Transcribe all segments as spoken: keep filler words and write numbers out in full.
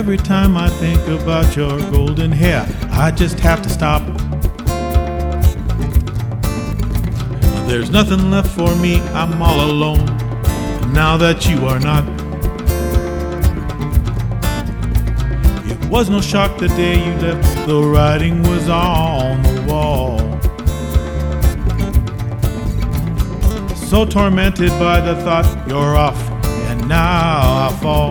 Every time I think about your golden hair, I just have to stop. There's nothing left for me, I'm all alone, now that you are not. It was no shock the day you left, the writing was on the wall. So tormented by the thought you're off, and now I fall.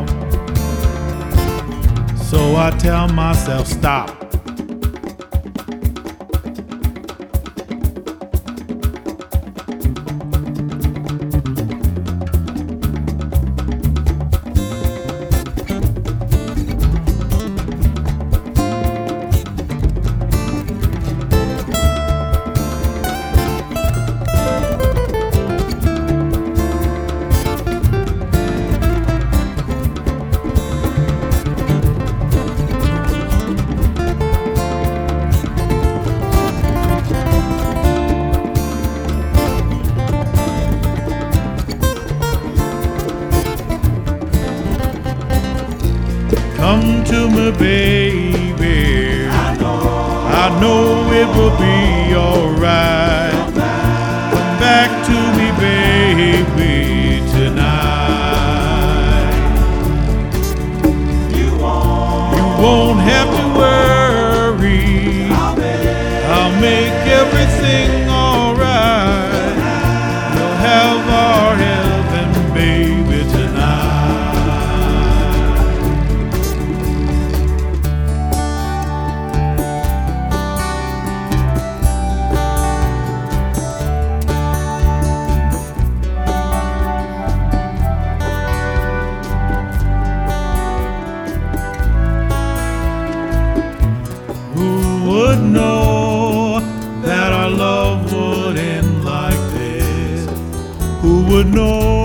So I tell myself, stop. Come to me, baby. I know, I know it will be alright. Come back to me, baby, tonight. You won't, you won't have to worry. I'll make, I'll make everything alright. We'll have our heaven, baby, tonight. Would know that our love would end like this? Who would know